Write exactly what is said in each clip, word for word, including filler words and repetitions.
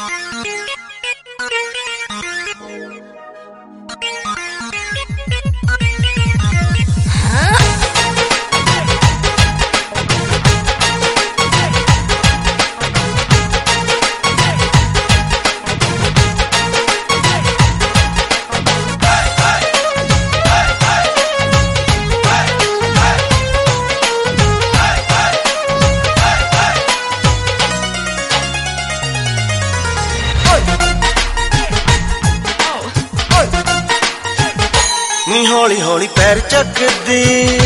ਨੀ ਹੌਲੀ ਹੌਲੀ ਪੈਰ ਚੱਕਦੀ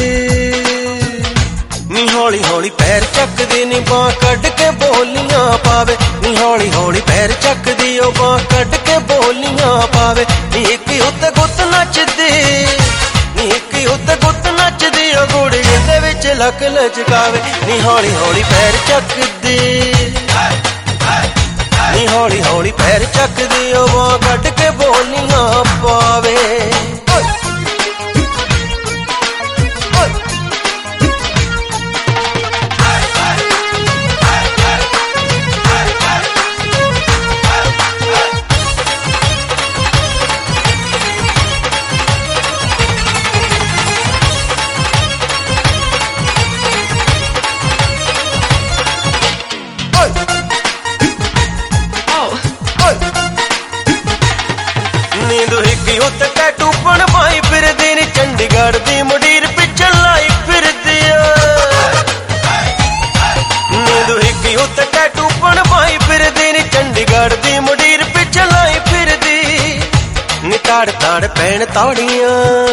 ਨੀ ਹੌਲੀ ਹੌਲੀ ਪੈਰ ਚੱਕਦੀ ਨੀ ਬਾਂਹ ਕੱਢ ਕੇ ਬੋਲੀਆਂ ਪਾਵੇ ਨੀ ਹੌਲੀ ਹੌਲੀ ਪੈਰ ਚੱਕਦੀ ਉਹ ਬਾਂਹ ਕੱਢ ਕੇ ਬੋਲੀਆਂ ਪਾਵੇ ਨੀ ਇੱਕ ਉੱਤੇ ਗੁੱਤ ਨੱਚਦੀ ਨੀ ਇੱਕ ਉੱਤੇ ਗੁੱਤ ਨੱਚਦੀ ਉਹ ਕੁੜੀ ਦੇ ਵਿੱਚ ਲੱਕ ਲਚਕਾਵੇ ਨੀ ਹੌਲੀ ਹੌਲੀ ਪੈਰ ਚੱਕਦੀ ਨੀ ਹੌਲੀ ਹੌਲੀ ਪੈਰ ਚੱਕਦੀ ਉਹ ਬਾਂਹ ਕੱਢ ਕੇ ਬੋਲੀਆਂ ਪਾਵੇ ਉੱਤੇ ਟੈਟੂ ਬਣਵਾਈ ਫਿਰਦੀ ਨੀ ਚੰਡੀਗੜ੍ਹ ਦੀ ਮੁੰਡੀਰ ਪਿੱਛੇ ਲਾਈ ਫਿਰਦੀ ਨੀਂਦੂ ਹਿੱਕੀ ਉੱਤੇ ਟੈਟੂ ਬਣਵਾਈ ਫਿਰਦੀ ਨੀ ਚੰਡੀਗੜ੍ਹ ਦੀ ਮੁੰਡੀਰ ਪਿੱਛੇ ਲਾਈ ਫਿਰਦੀ ਨੀ ਤਾੜ ਤਾੜ ਪੈਣ ਤੌੜੀਆਂ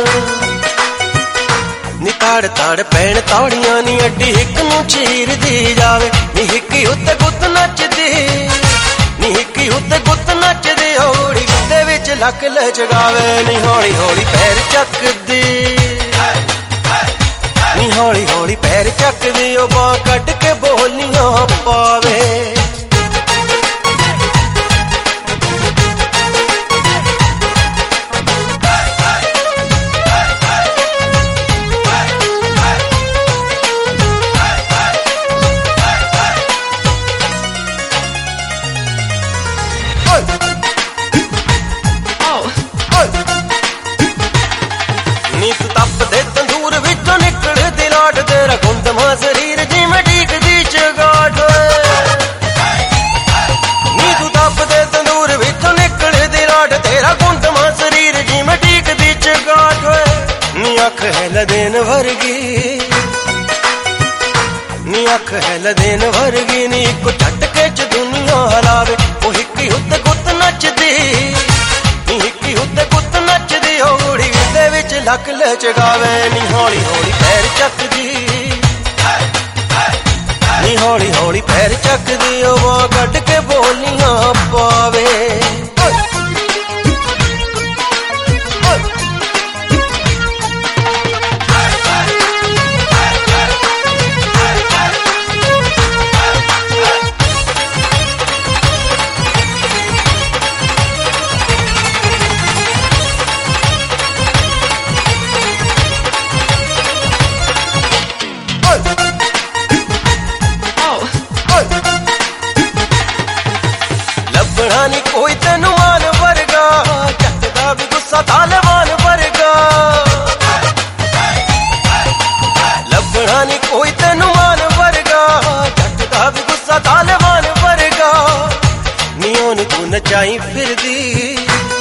ਨੀ ਤਾੜ ਤਾੜ ਪੈਣ ਤੌੜੀਆਂ ਨੀ ਅੱਡੀ ਹਿੱਕ ਨੂੰ ਚੀਰਦੀ ਜਾਵੇ ਨੀ ਹਿੱਕੀ ਉੱਤੇ ਗੁੱਤ ਨੱਚਦੀ ਨੀ ਹਿੱਕੀ ਉੱਤੇ ਗੁੱਤ ਨੱਚਦੀ ਹੌਲੀ ਦੇ ਵਿੱਚ ਲੱਕ ਲਚਕਾਵੇ ਨੀ ਹੌਲੀ ਹੌਲੀ ਪੈਰ ਚੱਕਦੀ ਨੀ ਹੌਲੀ ਹੌਲੀ ਪੈਰ ਚੱਕਦੀ ਉਹ ਬਾਂਹ ਕੱਢ ਕੇ ਬੋਲੀਆਂ ਪਾਵੇ ਨੀ ਤੂੰ ਤਪਦੇ ਤੰਦੂਰ ਵਿੱਚੋਂ ਨਿਕਲਦੀ ਲਾਟ ਤੇਰਾ ਗੁੰਦਮਾ ਸਰੀਰ ਜਿਵੇਂ ਢੀਕਦੀ ਚਗਾਠ ਨੀ ਤੂੰ ਤਪਦੇ ਤੰਦੂਰ ਵਿੱਚੋਂ ਨਿਕਲਦੀ ਲਾਟ ਤੇਰਾ ਗੁੰਦਮਾ ਸਰੀਰ ਜਿਵੇਂ ਢੀਕਦੀ ਚਗਾਠ ਨੀ ਅੱਖ ਹੈ ਲਦੇਨ ਵਰਗੀ ਨੀ ਅੱਖ ਹੈ ਲਦੇਨ ਵਰਗੀ ਨੀ ਇੱਕੋ ਝਟਕੇ ਚ ਦੁਨੀਆ ਹਲਾਵੇ ਉਹ ਹਿੱਕੀ ਉੱਤੇ ਗੁੱਤ ਨੱਚਦੀ ਨੀ ਹਿੱਕੀ ਉੱਤੇ ਗੁੱਤ ਨੱਚਦੀ ਹੌਲੀ ਦੇ ਵਿੱਚ ਲੱਕ ਲਚਕਾਵੇ ਨੀ ਹੌਲੀ ਹੌਲੀ ਪੈਰ ਚੱਕਦੀ ਨੀ ਹੌਲੀ ਹੌਲੀ ਪੈਰ ਚੱਕਦੀ ਉਹ ਬਾਂਹ ਕੱਢ ਕੇ ਬੋਲੀਆਂ ਪਾਵੇ ਲੱਭਣਾ ਨੀ ਕੋਈ ਤੈਨੂੰ ਮਾਨ ਵਰਗਾ ਚੱਟਦਾ ਵੀ ਗੁੱਸਾ ਤਾਲਵਾਨ ਵਰਗਾ ਲੱਭਣਾ ਨੀ ਕੋਈ ਤੈਨੂੰ ਮਾਨ ਵਰਗਾ ਚੱਟਦਾ ਵੀ ਗੁੱਸਾ ਤਾਲਵਾਨ ਵਰਗਾ ਨੀ ਉਹਨੂੰ ਤੂੰ ਨਚਾਈ ਫਿਰਦੀ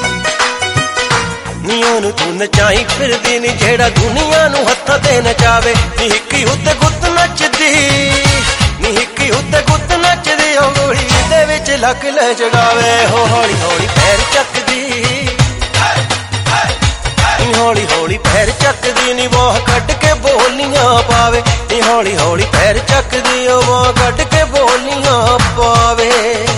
ਨੀ ਉਹਨੂੰ ਤੂੰ ਨਚਾਈ ਫਿਰਦੀ ਨੀ ਜਿਹੜਾ ਦੁਨੀਆ ਨੂੰ ਹੱਥਾਂ ਤੇ ਨਚਾਵੇ ਨੀ ਹਿੱਕੀ ਉੱਤੇ ਗੁੱਤ ਨੱਚਦੀ ਨੀ ਹਿੱਕੀ ਉੱਤੇ ਗੁੱਤ ਨੱਚਦੀ ਹੌਲੀ ਦੇ ਵਿੱਚ ਲੱਕ ਲਚਕਾਵੇ ਹੋ ਹੌਲੀ ਹੌਲੀ ਪੈਰ ਚੱਕਦੀ ਨੀ ਹੌਲੀ ਹੌਲੀ ਪੈਰ ਚੱਕਦੀ ਨੀ ਬਾਂਹ ਕੱਢ ਕੇ ਬੋਲੀਆਂ ਪਾਵੇ ਨੀ ਹੌਲੀ ਹੌਲੀ ਪੈਰ ਚੱਕਦੀ ਉਹ ਬਾਂਹ ਕੱਢ ਕੇ ਬੋਲੀਆਂ ਪਾਵੇ